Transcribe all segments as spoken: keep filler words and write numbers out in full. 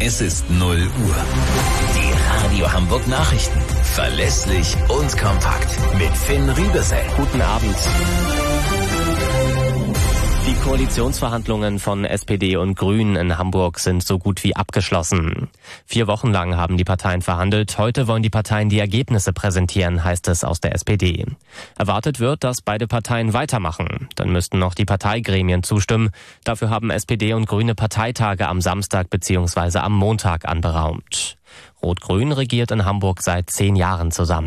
Es ist null Uhr. Die Radio Hamburg Nachrichten. Verlässlich und kompakt. Mit Finn Riebesell. Guten Abend. Die Koalitionsverhandlungen von S P D und Grünen in Hamburg sind so gut wie abgeschlossen. Vier Wochen lang haben die Parteien verhandelt. Heute wollen die Parteien die Ergebnisse präsentieren, heißt es aus der S P D. Erwartet wird, dass beide Parteien weitermachen. Dann müssten noch die Parteigremien zustimmen. Dafür haben S P D und Grüne Parteitage am Samstag bzw. am Montag anberaumt. Rot-Grün regiert in Hamburg seit zehn Jahren zusammen.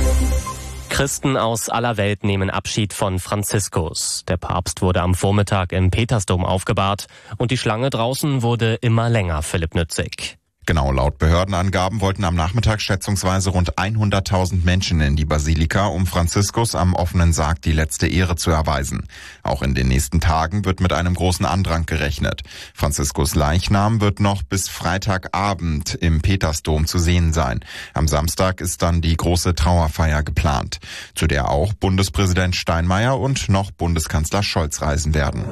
Christen aus aller Welt nehmen Abschied von Franziskus. Der Papst wurde am Vormittag im Petersdom aufgebahrt und die Schlange draußen wurde immer länger, Philipp Nützig. Genau, laut Behördenangaben wollten am Nachmittag schätzungsweise rund hunderttausend Menschen in die Basilika, um Franziskus am offenen Sarg die letzte Ehre zu erweisen. Auch in den nächsten Tagen wird mit einem großen Andrang gerechnet. Franziskus Leichnam wird noch bis Freitagabend im Petersdom zu sehen sein. Am Samstag ist dann die große Trauerfeier geplant, zu der auch Bundespräsident Steinmeier und noch Bundeskanzler Scholz reisen werden.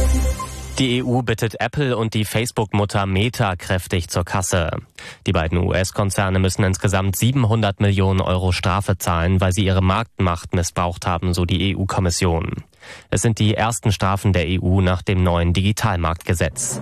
Die E U bittet Apple und die Facebook-Mutter Meta kräftig zur Kasse. Die beiden U S-Konzerne müssen insgesamt siebenhundert Millionen Euro Strafe zahlen, weil sie ihre Marktmacht missbraucht haben, so die E U-Kommission. Es sind die ersten Strafen der E U nach dem neuen Digitalmarktgesetz.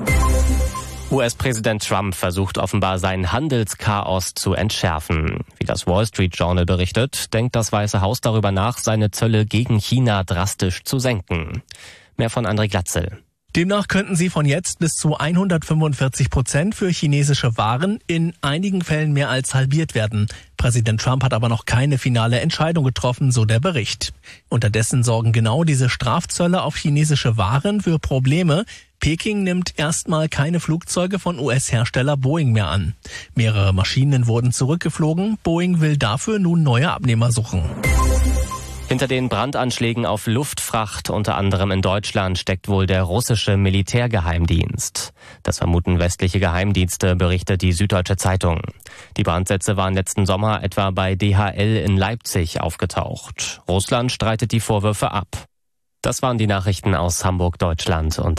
U S-Präsident Trump versucht offenbar sein Handelschaos zu entschärfen. Wie das Wall Street Journal berichtet, denkt das Weiße Haus darüber nach, seine Zölle gegen China drastisch zu senken. Mehr von André Glatzel. Demnach könnten sie von jetzt bis zu hundertfünfundvierzig Prozent für chinesische Waren in einigen Fällen mehr als halbiert werden. Präsident Trump hat aber noch keine finale Entscheidung getroffen, so der Bericht. Unterdessen sorgen genau diese Strafzölle auf chinesische Waren für Probleme. Peking nimmt erstmal keine Flugzeuge von U S-Hersteller Boeing mehr an. Mehrere Maschinen wurden zurückgeflogen. Boeing will dafür nun neue Abnehmer suchen. Hinter den Brandanschlägen auf Luftfracht, unter anderem in Deutschland, steckt wohl der russische Militärgeheimdienst. Das vermuten westliche Geheimdienste, berichtet die Süddeutsche Zeitung. Die Brandsätze waren letzten Sommer etwa bei D H L in Leipzig aufgetaucht. Russland streitet die Vorwürfe ab. Das waren die Nachrichten aus Hamburg, Deutschland und